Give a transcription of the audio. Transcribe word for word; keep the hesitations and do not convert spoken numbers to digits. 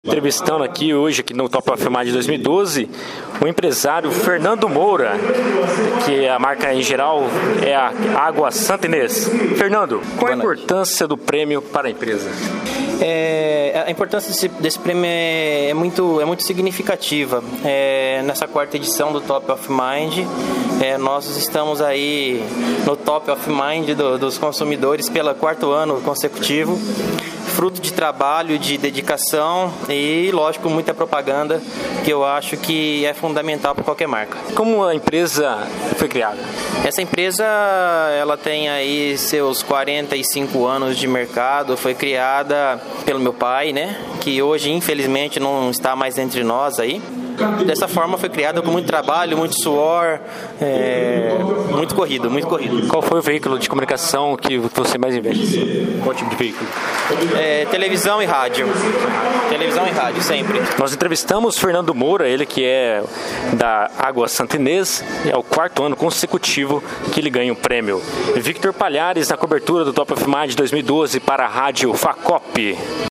Entrevistando aqui hoje, aqui no Top of Mind dois mil e doze, o empresário Fernando Moura, que a marca em geral é a Água Santa Inês. Fernando, qual a importância do prêmio para a empresa? É, a importância desse, desse prêmio é, é, muito, é muito significativa. É, nessa quarta edição do Top of Mind, é, nós estamos aí no Top of Mind do, dos consumidores pelo quarto ano consecutivo, fruto de trabalho, de dedicação e, lógico, muita propaganda, que eu acho que é fundamental para qualquer marca. Como a empresa foi criada? Essa empresa, ela tem aí seus quarenta e cinco anos de mercado, foi criada pelo meu pai, né, que hoje infelizmente não está mais entre nós aí. Dessa forma foi criada com muito trabalho, muito suor, é, muito corrido, muito corrido. Qual foi o veículo de comunicação que você mais investe? Qual tipo de veículo? É, televisão e rádio. Televisão e rádio, sempre. Nós entrevistamos Fernando Moura, ele que é da Água Santa Inês, é o quarto ano consecutivo que ele ganha o prêmio. Victor Palhares na cobertura do Top of Mind dois mil e doze para a Rádio Facop.